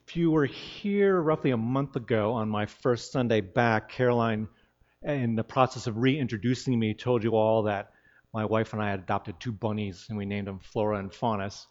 If you were here roughly a month ago on my first Sunday back, Caroline, in the process of reintroducing me, told you all that my wife and I had adopted two bunnies and we named them Flora and Faunus.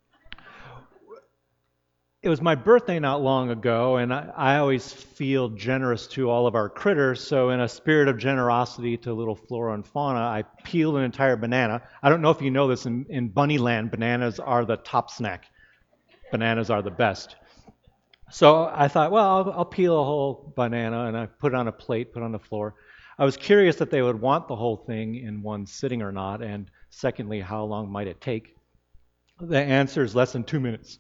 It was my birthday not long ago, and I always feel generous to all of our critters, so in a spirit of generosity to little Flora and Fauna, I peeled an entire banana. I don't know if you know this, in Bunnyland, bananas are the top snack. Bananas are the best. So I thought, well, I'll peel a whole banana, and I put it on a plate, put it on the floor. I was curious if they would want the whole thing in one sitting or not, and secondly, how long might it take? The answer is less than 2 minutes.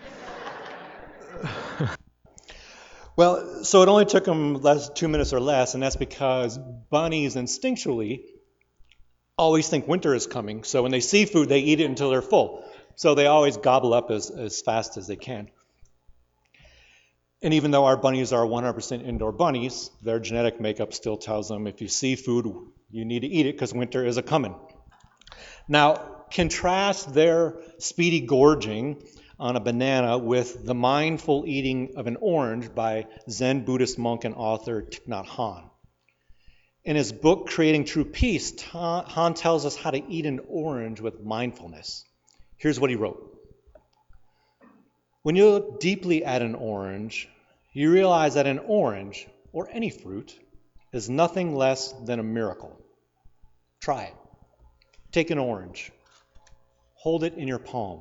Well, so it only took them 2 minutes or less, and that's because bunnies instinctually always think winter is coming. So when they see food, they eat it until they're full. So they always gobble up as fast as they can. And even though our bunnies are 100% indoor bunnies, their genetic makeup still tells them if you see food, you need to eat it because winter is a-coming. Now, contrast their speedy gorging on a banana with the mindful eating of an orange by Zen Buddhist monk and author Thich Nhat Hanh. In his book, Creating True Peace, Hanh tells us how to eat an orange with mindfulness. Here's what he wrote. When you look deeply at an orange, you realize that an orange, or any fruit, is nothing less than a miracle. Try it. Take an orange. Hold it in your palm.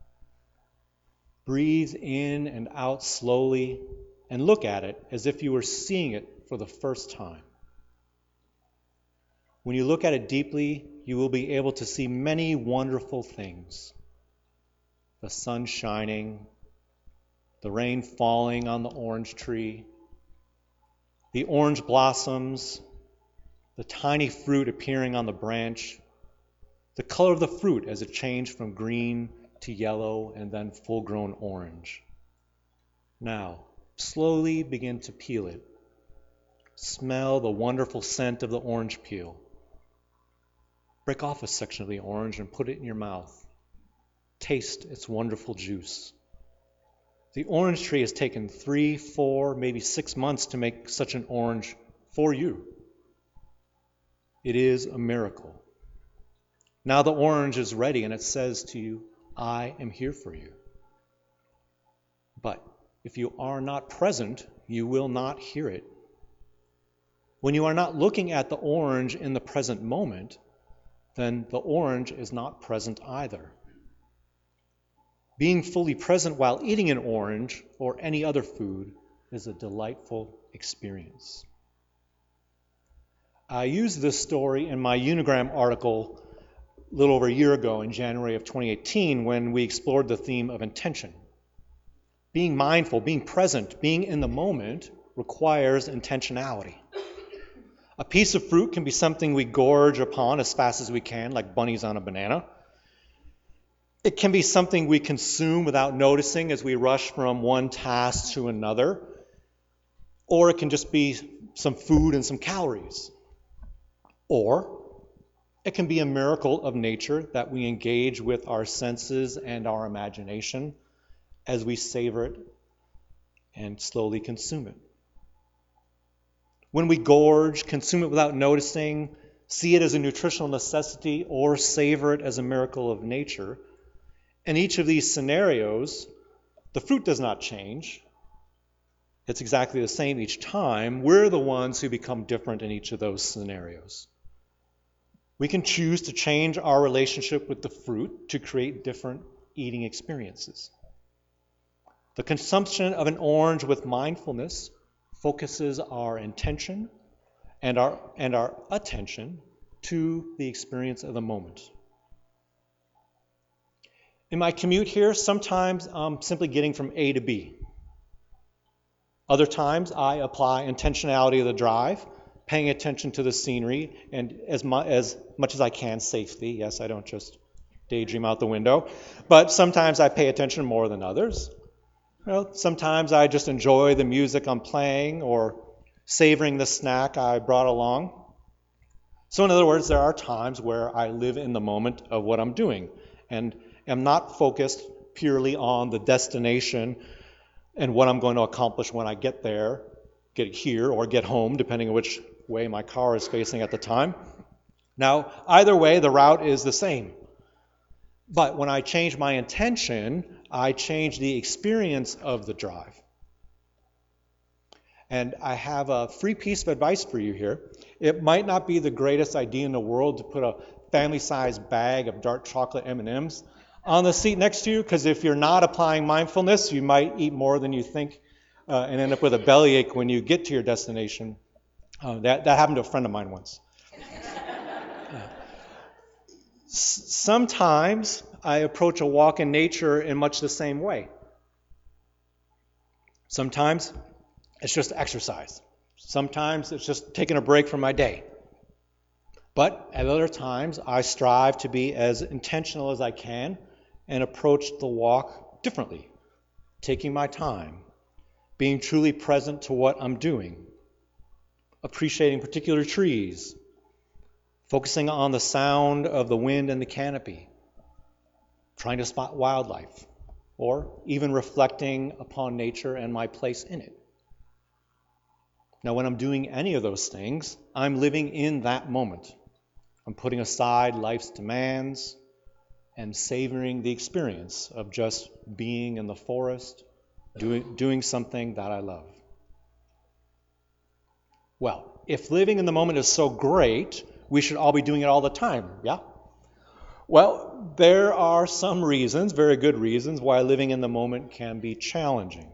Breathe in and out slowly and look at it as if you were seeing it for the first time. When you look at it deeply, you will be able to see many wonderful things. The sun shining, the rain falling on the orange tree, the orange blossoms, the tiny fruit appearing on the branch, the color of the fruit as it changed from green to yellow and then full-grown orange. Now, slowly begin to peel it. Smell the wonderful scent of the orange peel. Break off a section of the orange and put it in your mouth. Taste its wonderful juice. The orange tree has taken 3, 4, maybe 6 months to make such an orange for you. It is a miracle. Now the orange is ready and it says to you, I am here for you. But if you are not present, you will not hear it. When you are not looking at the orange in the present moment, then the orange is not present either. Being fully present while eating an orange or any other food is a delightful experience. I used this story in my Unigram article a little over a year ago in January of 2018 when we explored the theme of intention. Being mindful, being present, being in the moment requires intentionality. A piece of fruit can be something we gorge upon as fast as we can, like bunnies on a banana. It can be something we consume without noticing as we rush from one task to another. Or it can just be some food and some calories. Or it can be a miracle of nature that we engage with our senses and our imagination as we savor it and slowly consume it. When we gorge, consume it without noticing, see it as a nutritional necessity, or savor it as a miracle of nature, in each of these scenarios, the fruit does not change. It's exactly the same each time. We're the ones who become different in each of those scenarios. We can choose to change our relationship with the fruit to create different eating experiences. The consumption of an orange with mindfulness focuses our intention and our attention to the experience of the moment. In my commute here, sometimes I'm simply getting from A to B. Other times I apply intentionality of the drive, paying attention to the scenery, and as much as I can, safety. Yes, I don't just daydream out the window. But sometimes I pay attention more than others. Well, sometimes I just enjoy the music I'm playing or savoring the snack I brought along. So in other words, there are times where I live in the moment of what I'm doing and am not focused purely on the destination and what I'm going to accomplish when I get there, get here, or get home, depending on which way my car is facing at the time. Now, either way, the route is the same. But when I change my intention, I change the experience of the drive. And I have a free piece of advice for you here. It might not be the greatest idea in the world to put a family-sized bag of dark chocolate M&Ms on the seat next to you, because if you're not applying mindfulness, you might eat more than you think and end up with a bellyache when you get to your destination. That happened to a friend of mine once. Sometimes I approach a walk in nature in much the same way. Sometimes it's just exercise. Sometimes it's just taking a break from my day. But at other times, I strive to be as intentional as I can and approach the walk differently, taking my time, being truly present to what I'm doing, appreciating particular trees, focusing on the sound of the wind and the canopy, trying to spot wildlife, or even reflecting upon nature and my place in it. Now, when I'm doing any of those things, I'm living in that moment. I'm putting aside life's demands and savoring the experience of just being in the forest, doing something that I love. Well, if living in the moment is so great, we should all be doing it all the time, yeah? Well, there are some reasons, very good reasons, why living in the moment can be challenging.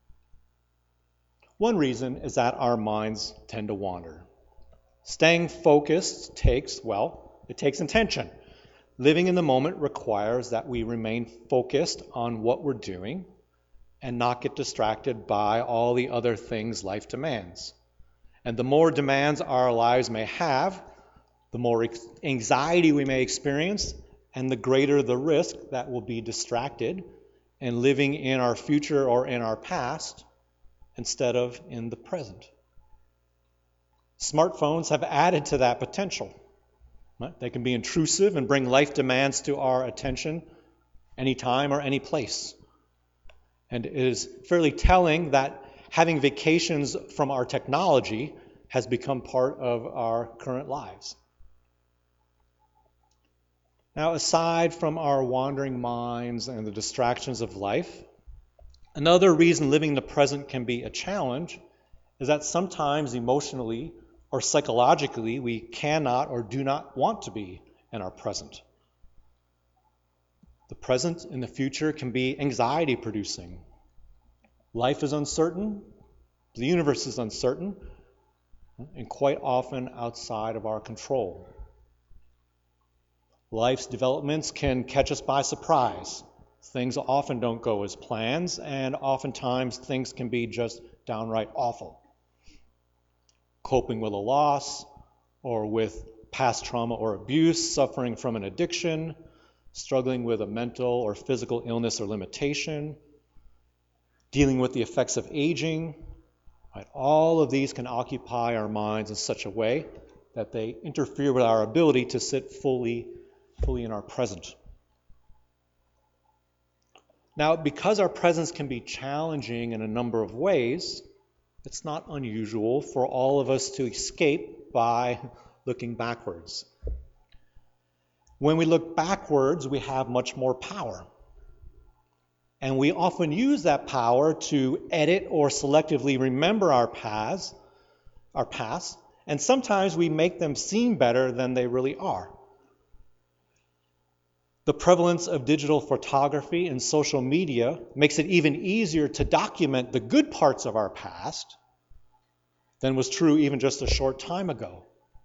One reason is that our minds tend to wander. Staying focused takes intention. Living in the moment requires that we remain focused on what we're doing and not get distracted by all the other things life demands. And the more demands our lives may have, the more anxiety we may experience, and the greater the risk that we'll be distracted and living in our future or in our past instead of in the present. Smartphones have added to that potential. They can be intrusive and bring life demands to our attention anytime or any place. And it is fairly telling that having vacations from our technology has become part of our current lives. Now, aside from our wandering minds and the distractions of life, another reason living in the present can be a challenge is that sometimes emotionally or psychologically we cannot or do not want to be in our present. The present and the future can be anxiety producing. Life is uncertain, the universe is uncertain, and quite often outside of our control. Life's developments can catch us by surprise. Things often don't go as planned, and oftentimes things can be just downright awful. Coping with a loss, or with past trauma or abuse, suffering from an addiction, struggling with a mental or physical illness or limitation, dealing with the effects of aging. Right? All of these can occupy our minds in such a way that they interfere with our ability to sit fully in our present. Now, because our presence can be challenging in a number of ways, it's not unusual for all of us to escape by looking backwards. When we look backwards, we have much more power. And we often use that power to edit or selectively remember our past, and sometimes we make them seem better than they really are. The prevalence of digital photography and social media makes it even easier to document the good parts of our past than was true even just a short time ago.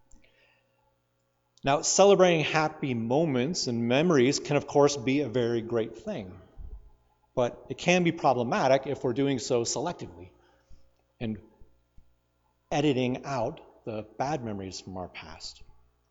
Now, celebrating happy moments and memories can, of course, be a very great thing. But it can be problematic if we're doing so selectively and editing out the bad memories from our past.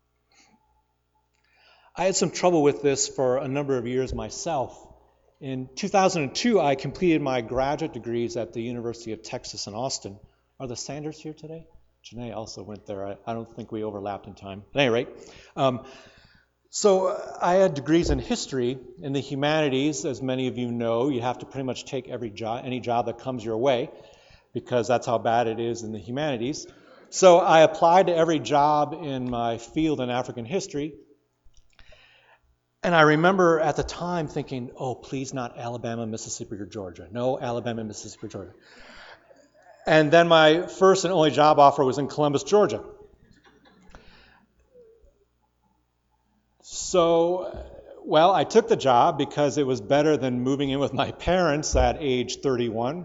I had some trouble with this for a number of years myself. In 2002, I completed my graduate degrees at the University of Texas in Austin. Are the Sanders here today? Janae also went there. I don't think we overlapped in time. At any rate, So I had degrees in history. In the humanities, as many of you know, you have to pretty much take any job that comes your way, because that's how bad it is in the humanities. So I applied to every job in my field in African history. And I remember at the time thinking, oh, please not Alabama, Mississippi, or Georgia. No, Alabama, Mississippi, or Georgia. And then my first and only job offer was in Columbus, Georgia. So, well, I took the job because it was better than moving in with my parents at age 31.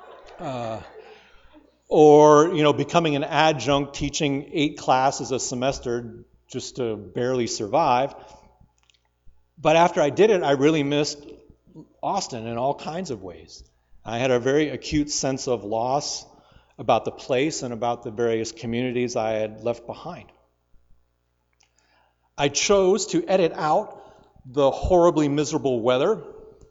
Or, becoming an adjunct teaching 8 classes a semester just to barely survive. But after I did it, I really missed Austin in all kinds of ways. I had a very acute sense of loss about the place and about the various communities I had left behind. I chose to edit out the horribly miserable weather,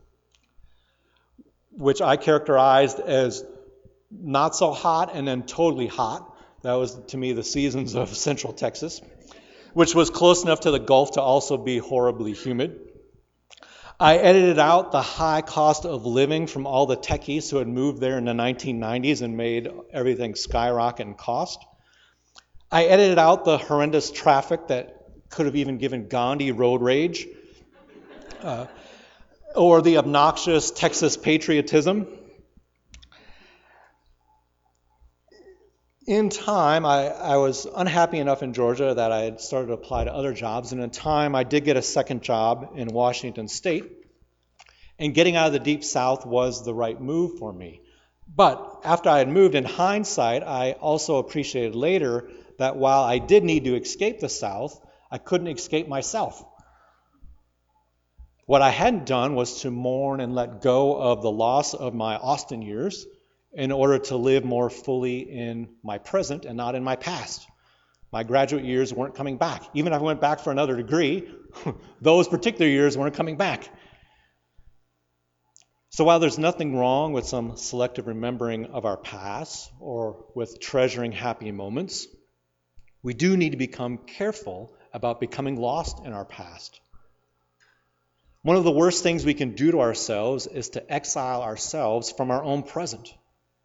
which I characterized as not so hot and then totally hot. That was, to me, the seasons of Central Texas, which was close enough to the Gulf to also be horribly humid. I edited out the high cost of living from all the techies who had moved there in the 1990s and made everything skyrocket in cost. I edited out the horrendous traffic that could have even given Gandhi road rage, or the obnoxious Texas patriotism. In time, I was unhappy enough in Georgia that I had started to apply to other jobs, and in time I did get a second job in Washington State, and getting out of the Deep South was the right move for me. But after I had moved, in hindsight, I also appreciated later that while I did need to escape the South, I couldn't escape myself. What I hadn't done was to mourn and let go of the loss of my Austin years in order to live more fully in my present and not in my past. My graduate years weren't coming back. Even if I went back for another degree, those particular years weren't coming back. So while there's nothing wrong with some selective remembering of our past or with treasuring happy moments, we do need to become careful about becoming lost in our past. One of the worst things we can do to ourselves is to exile ourselves from our own present.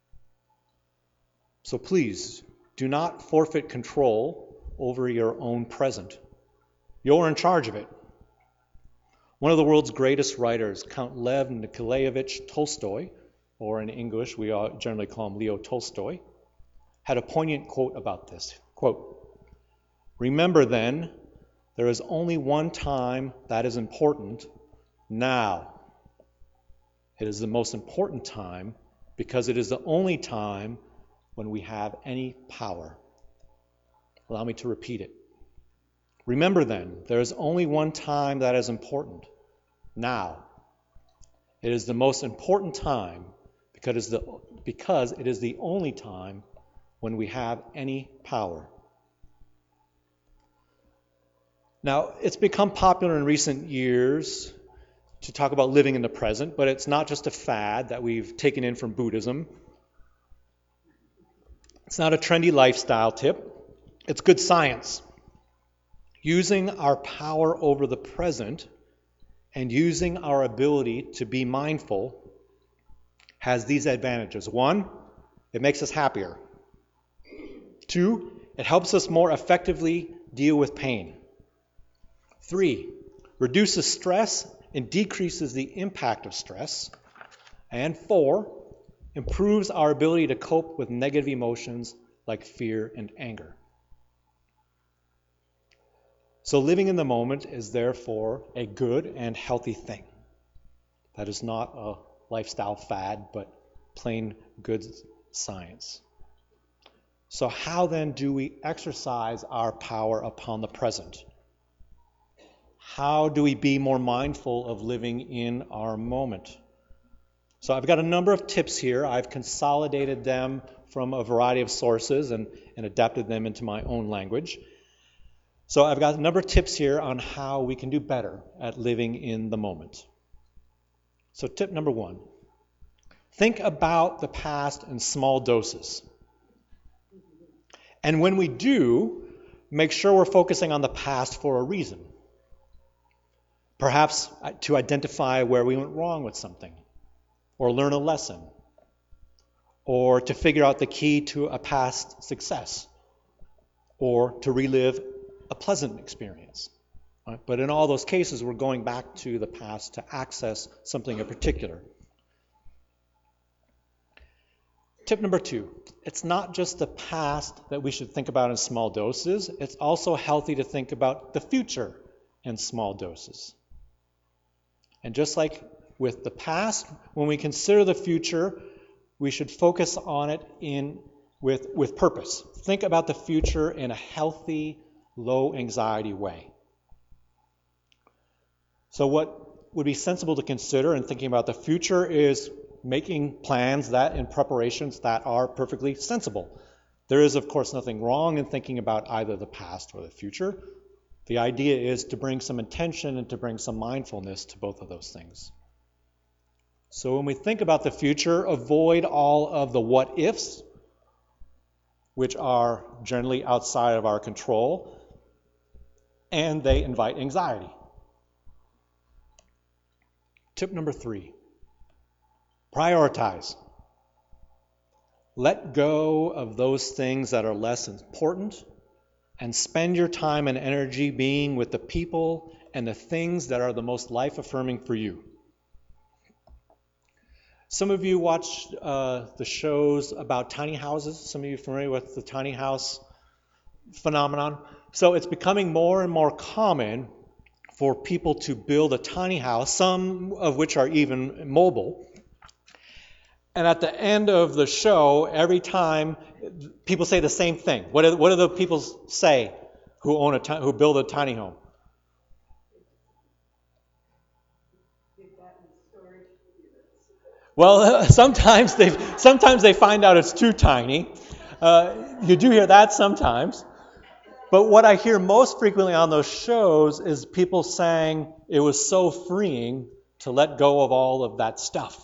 So please, do not forfeit control over your own present. You're in charge of it. One of the world's greatest writers, Count Lev Nikolaevich Tolstoy, or in English we generally call him Leo Tolstoy, had a poignant quote about this. Quote, "Remember then, there is only one time that is important, now. It is the most important time because it is the only time when we have any power." Allow me to repeat it. Remember then, there is only one time that is important, now. It is the most important time because it is the only time when we have any power. Now, it's become popular in recent years to talk about living in the present, but it's not just a fad that we've taken in from Buddhism. It's not a trendy lifestyle tip. It's good science. Using our power over the present and using our ability to be mindful has these advantages. 1, it makes us happier. 2, it helps us more effectively deal with pain. 3, reduces stress and decreases the impact of stress. And 4, improves our ability to cope with negative emotions like fear and anger. So living in the moment is therefore a good and healthy thing. That is not a lifestyle fad, but plain good science. So how then do we exercise our power upon the present? How do we be more mindful of living in our moment? So I've got a number of tips here. I've consolidated them from a variety of sources and adapted them into my own language. So I've got a number of tips here on how we can do better at living in the moment. So tip number 1, think about the past in small doses. And when we do, make sure we're focusing on the past for a reason. Perhaps to identify where we went wrong with something, or learn a lesson, or to figure out the key to a past success, or to relive a pleasant experience. Right? But in all those cases, we're going back to the past to access something in particular. Tip number 2, it's not just the past that we should think about in small doses. It's also healthy to think about the future in small doses. And just like with the past, when we consider the future, we should focus on it with purpose. Think about the future in a healthy, low anxiety way. So what would be sensible to consider in thinking about the future is making plans and preparations that are perfectly sensible. There is, of course, nothing wrong in thinking about either the past or the future. The idea is to bring some intention and to bring some mindfulness to both of those things. So when we think about the future, avoid all of the what ifs, which are generally outside of our control, and they invite anxiety. Tip number 3, prioritize. Let go of those things that are less important and spend your time and energy being with the people and the things that are the most life-affirming for you. Some of you watch the shows about tiny houses. Some of you are familiar with the tiny house phenomenon. So it's becoming more and more common for people to build a tiny house, some of which are even mobile. And at the end of the show, every time, people say the same thing. What do the people say who build a tiny home? Well, sometimes they find out it's too tiny. You do hear that sometimes. But what I hear most frequently on those shows is people saying it was so freeing to let go of all of that stuff.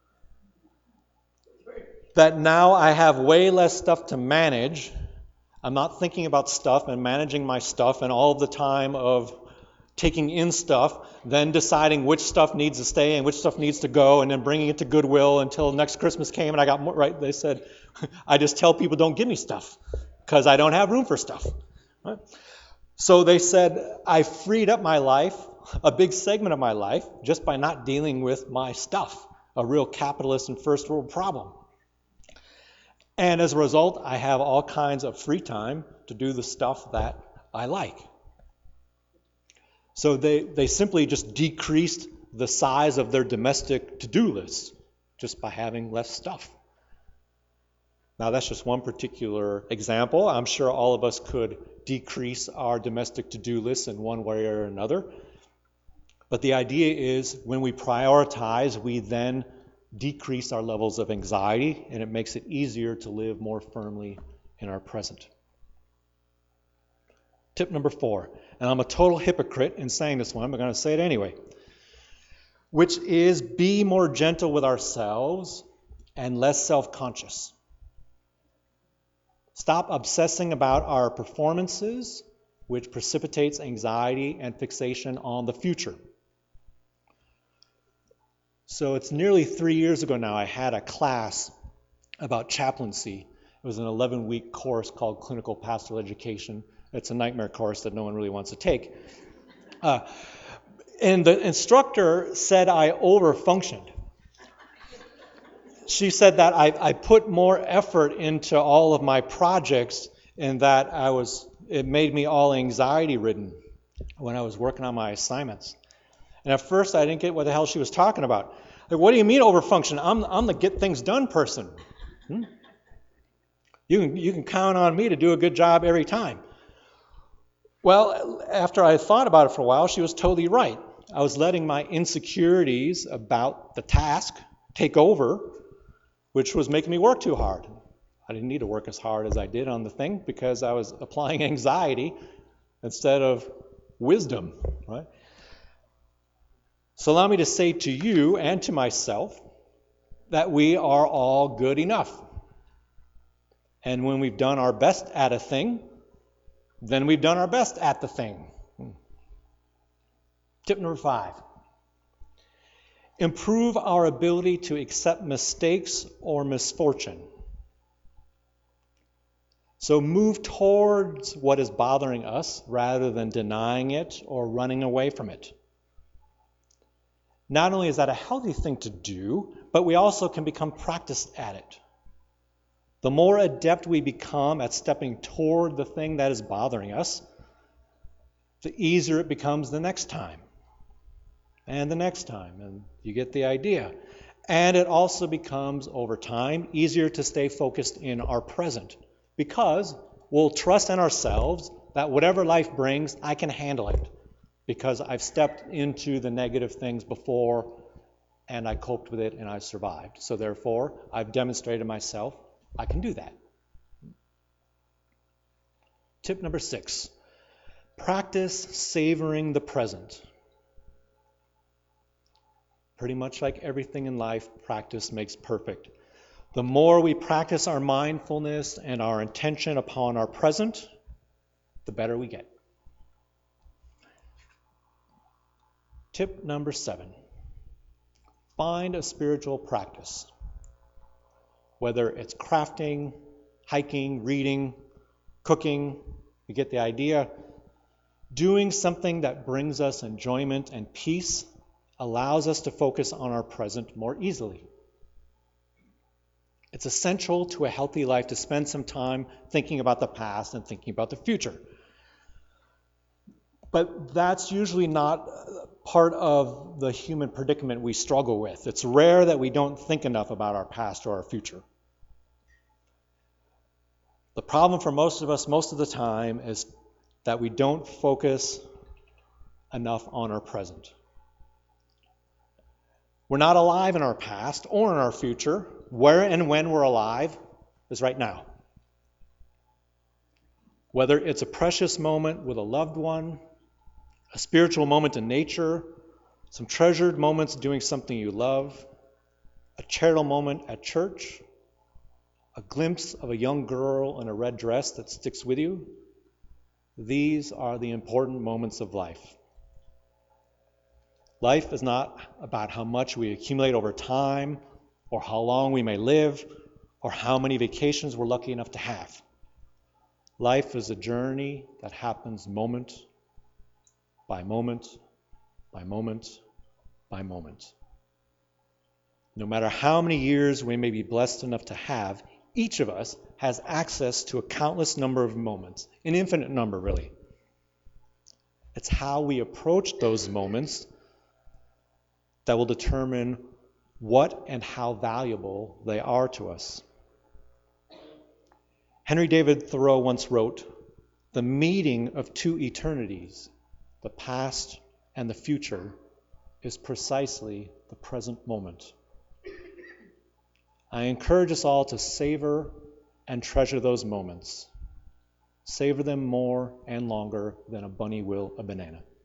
That now I have way less stuff to manage. I'm not thinking about stuff and managing my stuff and all of the time of taking in stuff, then deciding which stuff needs to stay and which stuff needs to go, and then bringing it to Goodwill until next Christmas came and I got more, right? They said, I just tell people don't give me stuff because I don't have room for stuff. Right? So they said, I freed up my life, a big segment of my life, just by not dealing with my stuff, a real capitalist and first world problem. And as a result, I have all kinds of free time to do the stuff that I like. So they simply just decreased the size of their domestic to-do list just by having less stuff. Now, that's just one particular example. I'm sure all of us could decrease our domestic to-do list in one way or another. But the idea is when we prioritize, we then decrease our levels of anxiety, and it makes it easier to live more firmly in our present. Tip number 4, and I'm a total hypocrite in saying this one, but I'm going to say it anyway, which is be more gentle with ourselves and less self-conscious. Stop obsessing about our performances, which precipitates anxiety and fixation on the future. So it's nearly 3 years ago now, I had a class about chaplaincy. It was an 11-week course called Clinical Pastoral Education. It's a nightmare course that no one really wants to take. And the instructor said I overfunctioned. She said that I put more effort into all of my projects and that it made me all anxiety-ridden when I was working on my assignments. And at first I didn't get what the hell she was talking about. Like, what do you mean overfunction? I'm the get things done person. You can count on me to do a good job every time. Well, after I thought about it for a while, she was totally right. I was letting my insecurities about the task take over, which was making me work too hard. I didn't need to work as hard as I did on the thing because I was applying anxiety instead of wisdom, right? So allow me to say to you and to myself that we are all good enough. And when we've done our best at a thing, then we've done our best at the thing. Tip number 5. Improve our ability to accept mistakes or misfortune. So move towards what is bothering us rather than denying it or running away from it. Not only is that a healthy thing to do, but we also can become practiced at it. The more adept we become at stepping toward the thing that is bothering us, the easier it becomes the next time. And the next time, and you get the idea. And it also becomes, over time, easier to stay focused in our present, because we'll trust in ourselves that whatever life brings, I can handle it, because I've stepped into the negative things before, and I coped with it, and I survived. So therefore, I've demonstrated myself, I can do that. Tip number 6, practice savoring the present. Pretty much like everything in life, practice makes perfect. The more we practice our mindfulness and our intention upon our present, the better we get. Tip number 7, find a spiritual practice. Whether it's crafting, hiking, reading, cooking, you get the idea. Doing something that brings us enjoyment and peace allows us to focus on our present more easily. It's essential to a healthy life to spend some time thinking about the past and thinking about the future. But that's usually not part of the human predicament we struggle with. It's rare that we don't think enough about our past or our future. The problem for most of us most of the time is that we don't focus enough on our present. We're not alive in our past or in our future. Where and when we're alive is right now. Whether it's a precious moment with a loved one, a spiritual moment in nature, some treasured moments doing something you love, a charitable moment at church, a glimpse of a young girl in a red dress that sticks with you, these are the important moments of life. Life is not about how much we accumulate over time, or how long we may live, or how many vacations we're lucky enough to have. Life is a journey that happens moment by moment by moment by moment. No matter how many years we may be blessed enough to have, each of us has access to a countless number of moments, an infinite number really. It's how we approach those moments that will determine what and how valuable they are to us. Henry David Thoreau once wrote, "The meeting of two eternities, the past and the future, is precisely the present moment." I encourage us all to savor and treasure those moments. Savor them more and longer than a bunny will a banana.